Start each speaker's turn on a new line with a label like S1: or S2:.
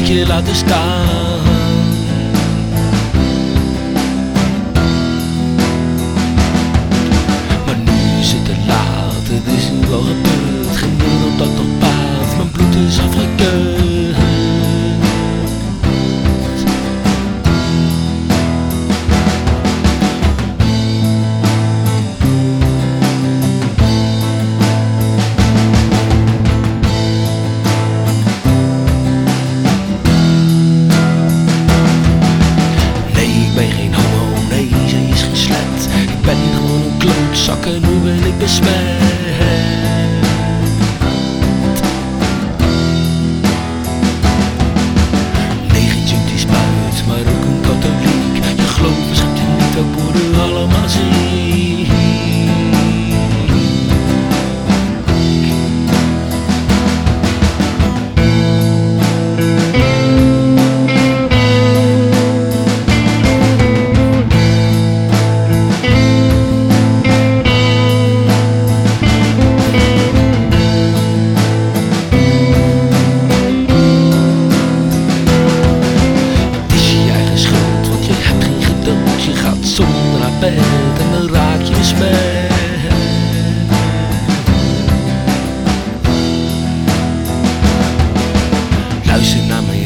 S1: je laten staan. Maar nu is het te laat, het is nu al gebeurd. Geen wereld dat nog baat, mijn bloed is afgekeurd. Ik ben gewoon een klootzak en nu ben ik besmet. 19 die spuit, maar ook een katholiek. Je gelooft schat je niet, we boeren allemaal ziek. Zonder haar bed en dan raak je besmet. Luister naar mij